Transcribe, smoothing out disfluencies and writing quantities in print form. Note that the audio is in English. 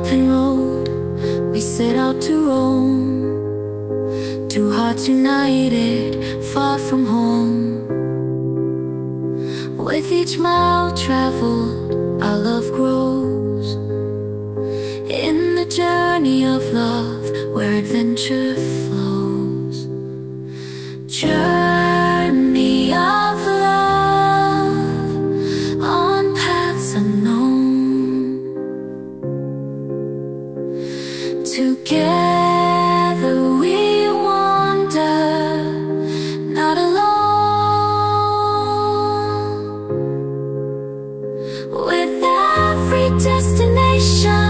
open road, we set out to roam. Two hearts united, far from home. With each mile traveled, our love grows. In the journey of love, where adventure flows. Journey of love, on paths unknown. Together we wander, not alone. With every destination